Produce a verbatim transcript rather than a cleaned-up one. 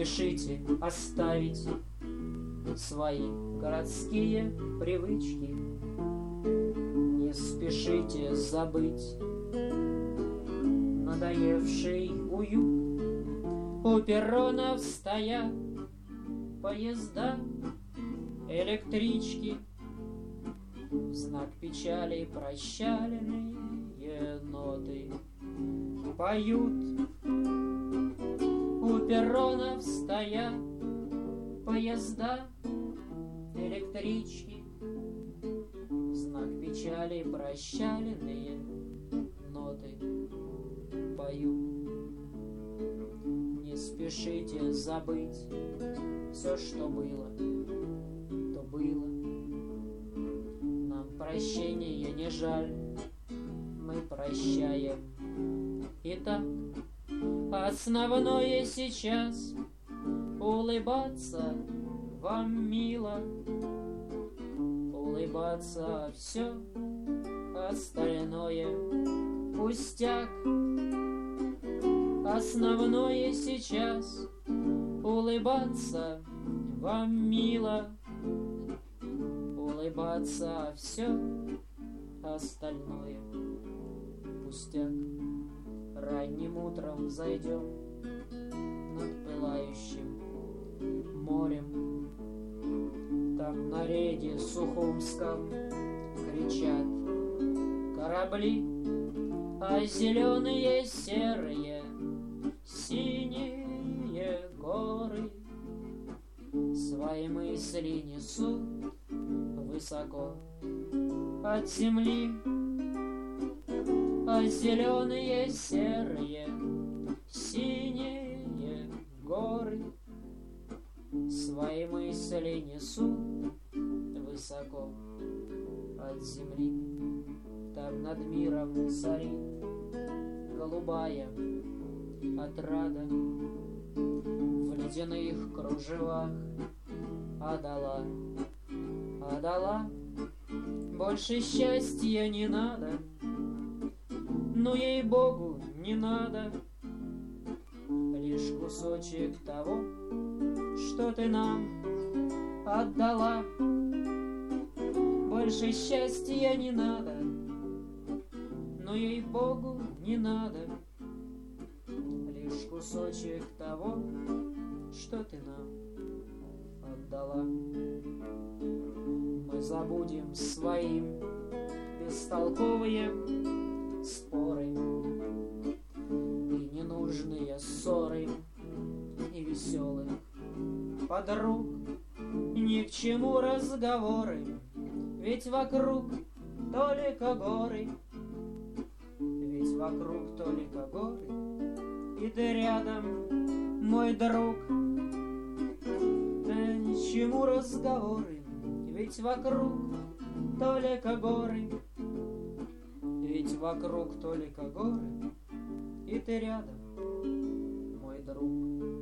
спешите оставить свои городские привычки, не спешите забыть надоевший уют. У перронов стоят поезда, электрички, в знак печали прощальные ноты поют. У перронов стоят поезда, электрички, в знак печали прощальные ноты поют. Не спешите забыть все, что было, то было. Нам прощения не жаль, мы прощаем. Итак, основное сейчас улыбаться вам мило, улыбаться все остальное пустяк. Основное сейчас улыбаться вам мило, улыбаться все остальное пустяк. Ранним утром зайдем над пылающим морем, там на рейде Сухумском кричат корабли, а зеленые, серые, синие горы свои мысли несут высоко от земли. А зеленые, серые, синие горы свои мысли несут высоко от земли. Там над миром царит голубая отрада, в ледяных кружевах Адала, Адала, больше счастья не надо, но ей-богу не надо. Лишь кусочек того, что ты нам отдала. Больше счастья не надо, но ей-богу не надо. Лишь кусочек того, что ты нам отдала. Мы забудем своим бестолковые споры и ненужные ссоры, и веселых подруг. Ни к чему разговоры, ведь вокруг только горы, ведь вокруг только горы, и ты рядом, мой друг. Да ни к чему разговоры, ведь вокруг только горы, ведь вокруг только горы, и ты рядом, мой друг.